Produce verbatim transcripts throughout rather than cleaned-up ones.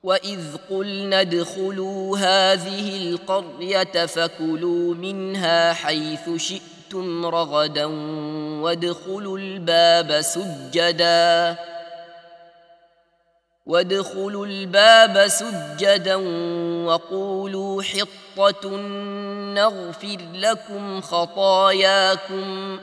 وإذ قلنا ادخلوا هذه القرية فكلوا منها حيث شئتم رغدا وادخلوا الباب سجدا وادخلوا الباب سجدا وقولوا حطة نغفر لكم خطاياكم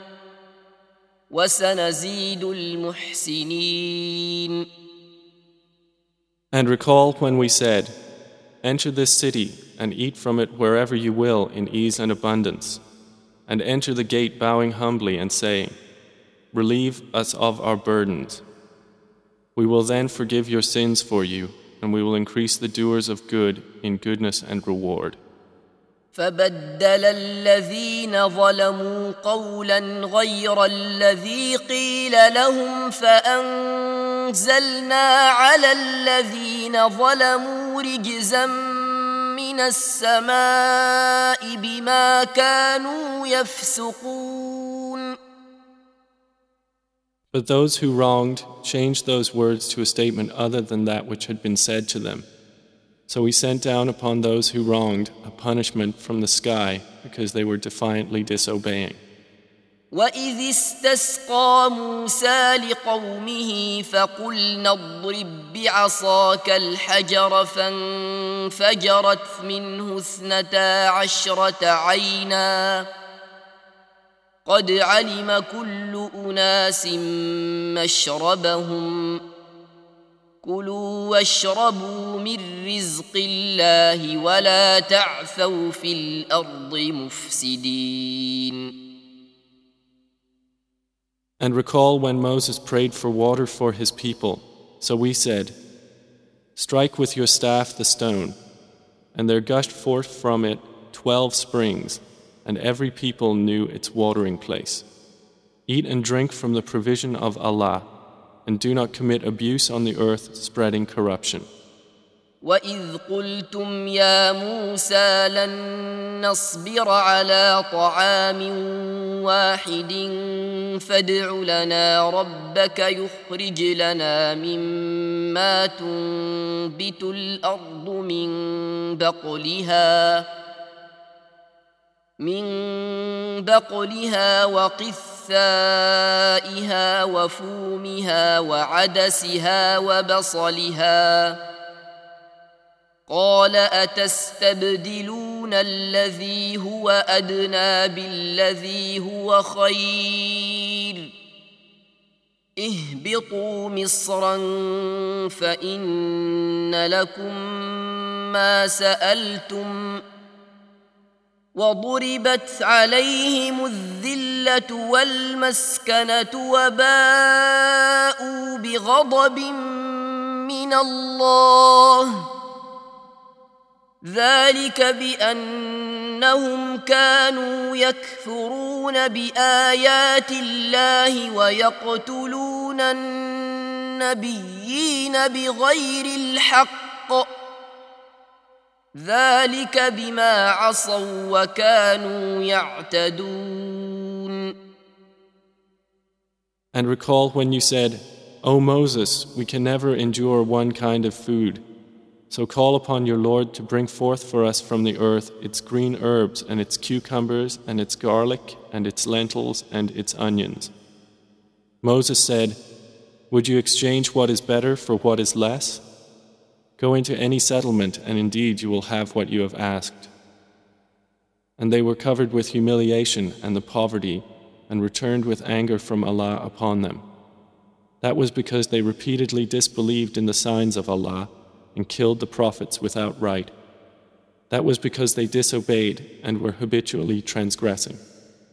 وسنزيد المحسنين. And recall when we said, enter this city and eat from it wherever you will in ease and abundance, and enter the gate bowing humbly and saying, relieve us of our burdens. We will then forgive your sins for you, and we will increase the doers of good in goodness and reward. فبدل الذين ظلموا قولا غير الذي قيل لهم فأنزلنا على الذين ظلموا رجزا من السماء بما كانوا يفسقون. But those who wronged changed those words to a statement other than that which had been said to them. So we sent down upon those who wronged a punishment from the sky because they were defiantly disobeying. وَإِذِ اسْتَسْقَى مُوسَى لِقَوْمِهِ فَقُلْنَا اضْرِب بِّعَصَاكَ الْحَجَرَ فَانفَجَرَتْ مِنْهُ اثْنَتَا عَشْرَةَ عَيْنًا قَدْ عَلِمَ كُلُّ أُنَاسٍ مَّشْرَبَهُمْ كُلُوا وَاشْرَبُوا مِن رِّزْقِ اللَّهِ وَلَا تَعْثَوْا فِي الْأَرْضِ مُفْسِدِينَ. And recall when Moses prayed for water for his people. So we said, strike with your staff the stone, and there gushed forth from it twelve springs, and every people knew its watering place. Eat and drink from the provision of Allah, and do not commit abuse on the earth, spreading corruption. وَإِذْ قُلْتُمْ يَا مُوسَى لَن نَّصْبِرَ عَلَىٰ طَعَامٍ وَاحِدٍ فَادْعُ لَنَا رَبَّكَ يُخْرِجْ لَنَا مِمَّا تُنبِتُ الْأَرْضُ مِن بَقْلِهَا مِن بَقْلِهَا وَقِثَّائِهَا وَفُومِهَا وَعَدَسِهَا وَبَصَلِهَا قال أتستبدلون الذي هو أدنى بالذي هو خير اهبطوا مصرا فإن لكم ما سألتم وضربت عليهم الذلة والمسكنة وباءوا بغضب من الله ذلك بأنهم كانوا يكفرون بآيات الله ويقتلون النبيين بغير الحق ذلك بما عصوا وكانوا يعتدون. And recall when you said, O Moses, we can never endure one kind of food. So call upon your Lord to bring forth for us from the earth its green herbs and its cucumbers and its garlic and its lentils and its onions. Moses said, would you exchange what is better for what is less? Go into any settlement and indeed you will have what you have asked. And they were covered with humiliation and the poverty and returned with anger from Allah upon them. That was because they repeatedly disbelieved in the signs of Allah and killed the prophets without right. That was because they disobeyed and were habitually transgressing.